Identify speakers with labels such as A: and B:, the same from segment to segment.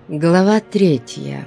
A: Глава 3.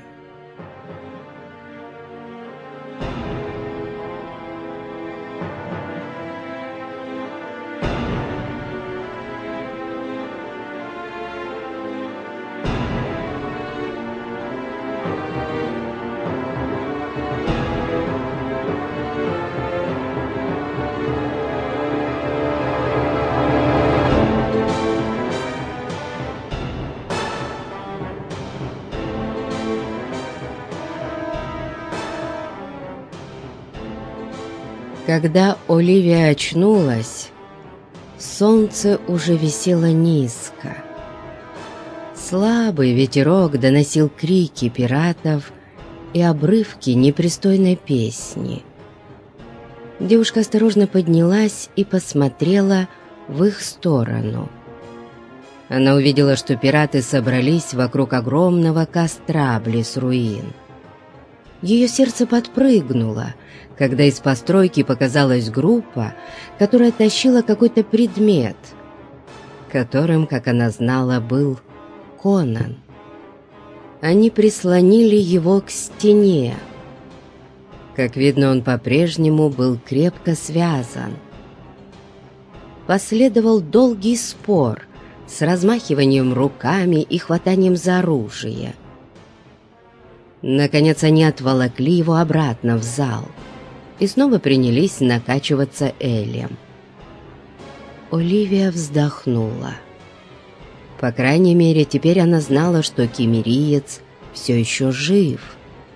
A: Когда Оливия очнулась, солнце уже висело низко. Слабый ветерок доносил крики пиратов и обрывки непристойной песни. Девушка осторожно поднялась и посмотрела в их сторону. Она увидела, что пираты собрались вокруг огромного костра близ руин. Ее сердце подпрыгнуло, когда из постройки показалась группа, которая тащила какой-то предмет, которым, как она знала, был Конан. Они прислонили его к стене. Как видно, он по-прежнему был крепко связан. Последовал долгий спор с размахиванием руками и хватанием за оружие. Наконец они отволокли его обратно в зал и снова принялись накачиваться элем. Оливия вздохнула. По крайней мере, теперь она знала, что киммериец все еще жив.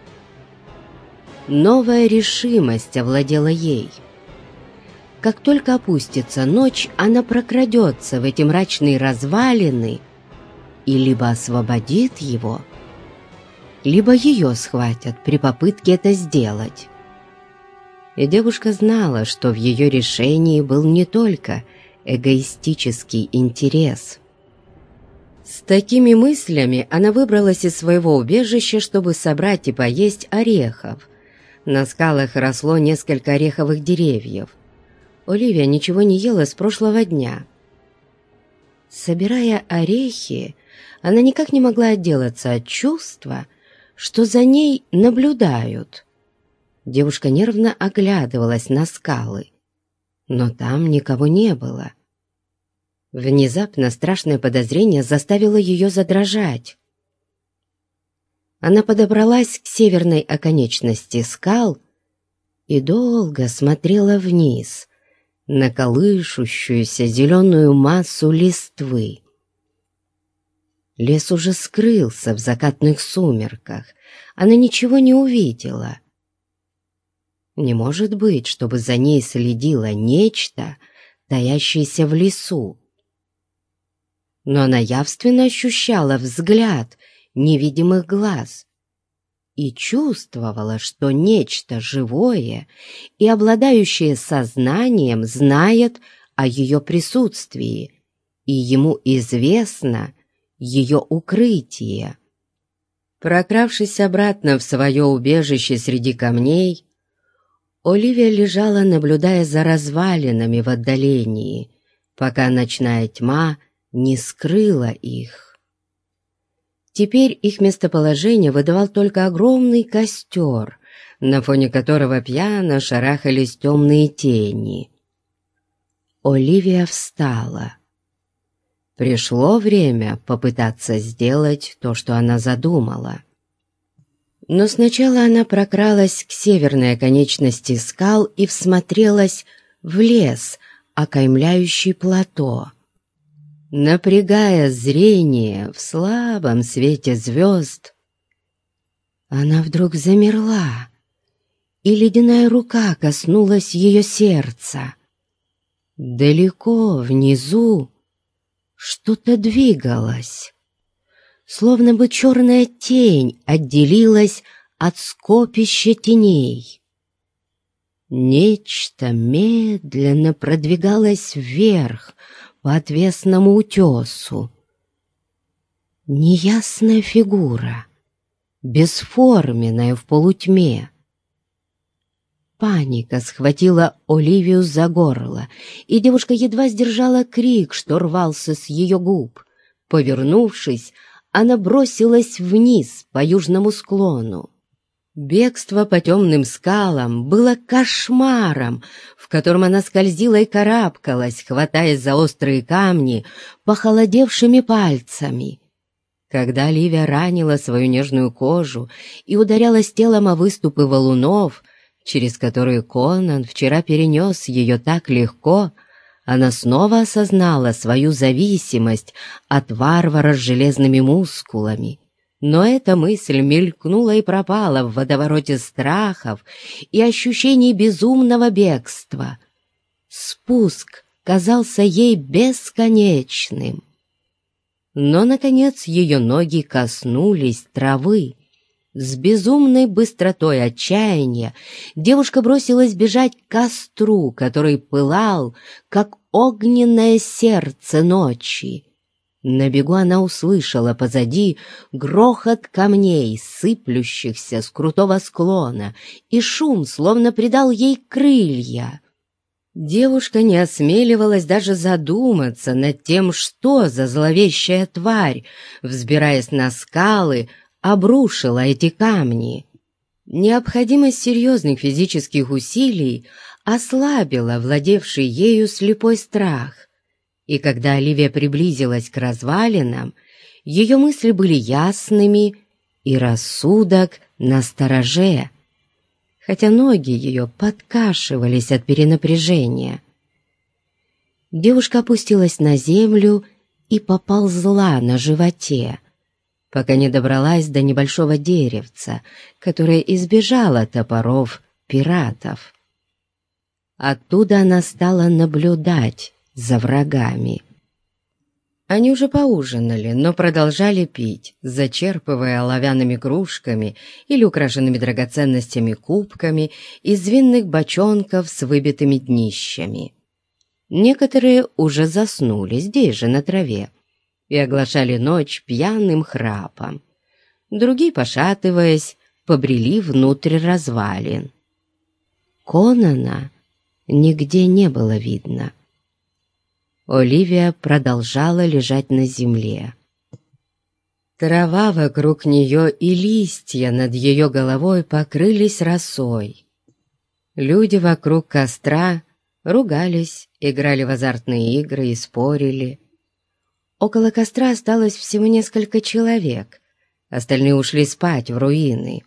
A: Новая решимость овладела ей. Как только опустится ночь, она прокрадется в эти мрачные развалины и либо освободит его, либо ее схватят при попытке это сделать. И девушка знала, что в ее решении был не только эгоистический интерес. С такими мыслями она выбралась из своего убежища, чтобы собрать и поесть орехов. На скалах росло несколько ореховых деревьев. Оливия ничего не ела с прошлого дня. Собирая орехи, она никак не могла отделаться от чувства, что за ней наблюдают. Девушка нервно оглядывалась на скалы, но там никого не было. Внезапно страшное подозрение заставило ее задрожать. Она подобралась к северной оконечности скал и долго смотрела вниз на колышущуюся зеленую массу листвы. Лес уже скрылся в закатных сумерках, она ничего не увидела. Не может быть, чтобы за ней следило нечто, таящееся в лесу. Но она явственно ощущала взгляд невидимых глаз и чувствовала, что нечто живое и обладающее сознанием знает о ее присутствии, и ему известно ее укрытие. Прокравшись обратно в свое убежище среди камней, Оливия лежала, наблюдая за развалинами в отдалении, пока ночная тьма не скрыла их. Теперь их местоположение выдавал только огромный костер, на фоне которого пьяно шарахались темные тени. Оливия встала. Пришло время попытаться сделать то, что она задумала. Но сначала она прокралась к северной оконечности скал и всмотрелась в лес, окаймляющий плато. Напрягая зрение в слабом свете звезд, она вдруг замерла, и ледяная рука коснулась ее сердца. Далеко внизу что-то двигалось. Словно бы черная тень отделилась от скопища теней. Нечто медленно продвигалось вверх по отвесному утесу. Неясная фигура, бесформенная в полутьме. Паника схватила Оливию за горло, и девушка едва сдержала крик, что рвался с ее губ. Повернувшись, она бросилась вниз по южному склону. Бегство по темным скалам было кошмаром, в котором она скользила и карабкалась, хватаясь за острые камни похолодевшими пальцами. Когда Оливия ранила свою нежную кожу и ударялась телом о выступы валунов, через которые Конан вчера перенес ее так легко, она снова осознала свою зависимость от варвара с железными мускулами. Но эта мысль мелькнула и пропала в водовороте страхов и ощущений безумного бегства. Спуск казался ей бесконечным. Но, наконец, ее ноги коснулись травы. С безумной быстротой отчаяния девушка бросилась бежать к костру, который пылал, как огненное сердце ночи. На бегу она услышала позади грохот камней, сыплющихся с крутого склона, и шум словно придал ей крылья. Девушка не осмеливалась даже задуматься над тем, что за зловещая тварь, взбираясь на скалы, обрушила эти камни. Необходимость серьезных физических усилий ослабила владевший ею слепой страх. И когда Оливия приблизилась к развалинам, ее мысли были ясными и рассудок настороже, хотя ноги ее подкашивались от перенапряжения. Девушка опустилась на землю и поползла на животе, пока не добралась до небольшого деревца, которое избежало топоров пиратов. Оттуда она стала наблюдать за врагами. Они уже поужинали, но продолжали пить, зачерпывая оловянными кружками или украшенными драгоценностями кубками из винных бочонков с выбитыми днищами. Некоторые уже заснули здесь же, на траве, и оглашали ночь пьяным храпом. Другие, пошатываясь, побрели внутрь развалин. Конана нигде не было видно. Оливия продолжала лежать на земле. Трава вокруг нее и листья над ее головой покрылись росой. Люди вокруг костра ругались, играли в азартные игры и спорили. Около костра осталось всего несколько человек, остальные ушли спать в руины.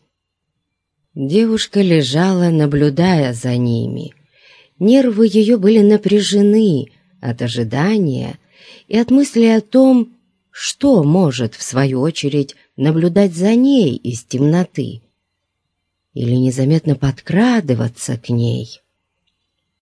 A: Девушка лежала, наблюдая за ними. Нервы ее были напряжены от ожидания и от мысли о том, что может, в свою очередь, наблюдать за ней из темноты или незаметно подкрадываться к ней.